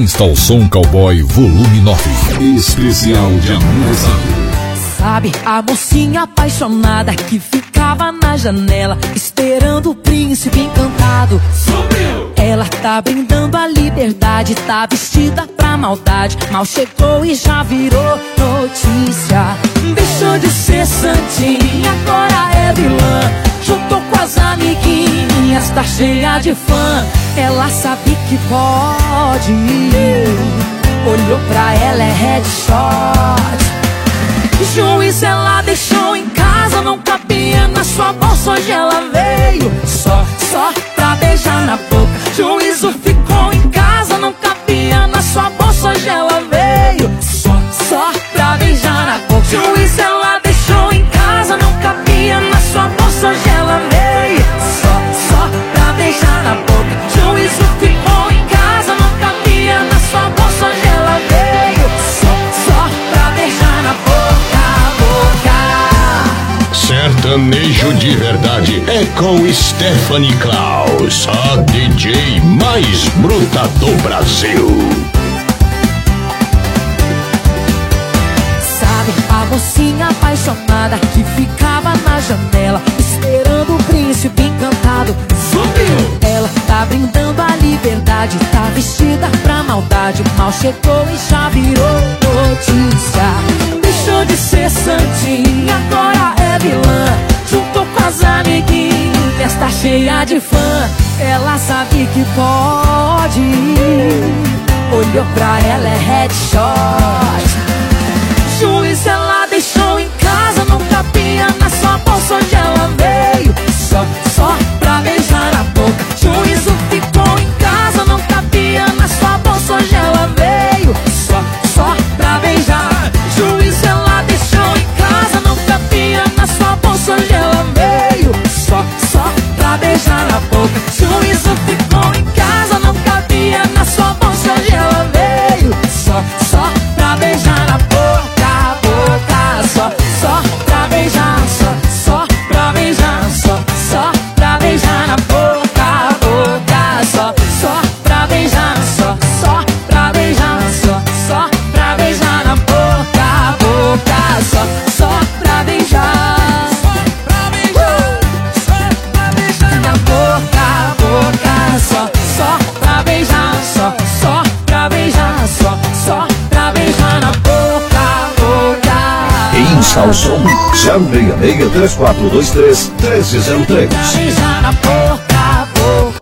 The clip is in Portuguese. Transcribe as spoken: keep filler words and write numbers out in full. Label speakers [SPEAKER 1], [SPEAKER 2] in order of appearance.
[SPEAKER 1] Instalção Cowboy Volume nove. Especial de aniversário.
[SPEAKER 2] Sabe, a mocinha apaixonada que ficava na janela esperando o príncipe encantado.
[SPEAKER 3] Sumiu!
[SPEAKER 2] Ela tá brindando a liberdade, tá vestida pra maldade. Mal chegou e já virou notícia. Deixou de ser santinha, agora é vilã. Juntou com as amiguinhas, tá cheia de fã. Ela sabe que pode. Olhou pra ela, é headshot. Juiz ela deixou em casa, não cabia na sua bolsa. Hoje ela veio só, só pra beijar na boca. Juízo ficou em casa, não cabia na sua bolsa. Hoje ela veio só, só pra beijar na boca. Juiz ela deixou em casa, não cabia na sua bolsa. Hoje ela veio só, só pra beijar na boca. Juízo ficou em casa, não cabia na sua bolsa. Hoje ela veio só, só pra beijar na boca.
[SPEAKER 4] Sertanejo de verdade é com Stephanie Klaus, a D J mais bruta do Brasil.
[SPEAKER 2] Sabe, a mocinha apaixonada que ficava na janela esperando o príncipe encantado.
[SPEAKER 3] Sumiu!
[SPEAKER 2] Ela tá brindando a liberdade, tá vestida pra maldade. Mal chegou e já virou notícia. Deixou de ser santinha, agora é vilã. Juntou com as amiguinhas, tá cheia de fã. Ela sabe que pode. Olhou pra ela, é headshot. Juiz ela deixou em casa, não cabia na sua bolsa. Onde ela veio só, só pra beijar na boca. Juízo ficou em casa, não cabia na sua bolsa. Hoje ela veio só, só pra beijar. Juiz ela deixou em casa, não cabia na sua bolsa. Hoje ela veio só, só pra beijar na boca. Juízo ficou em casa, não cabia na sua bolsa. Hoje ela veio só, só pra beijar na boca, boca. Só, só pra beijar, só, só pra beijar, só, só pra beijar na boca, boca. Só, só pra beijar, só, só pra beijar, só, só pra beijar na boca, boca. Só, só pra beijar, só pra beijar, só pra beijar na boca, boca. Só, só pra beijar, só, só pra beijar, só, só pra beijar na boca, boca.
[SPEAKER 5] Instalção zero seis seis, três quatro dois três, um três zero três.
[SPEAKER 2] Pra beijar na boca.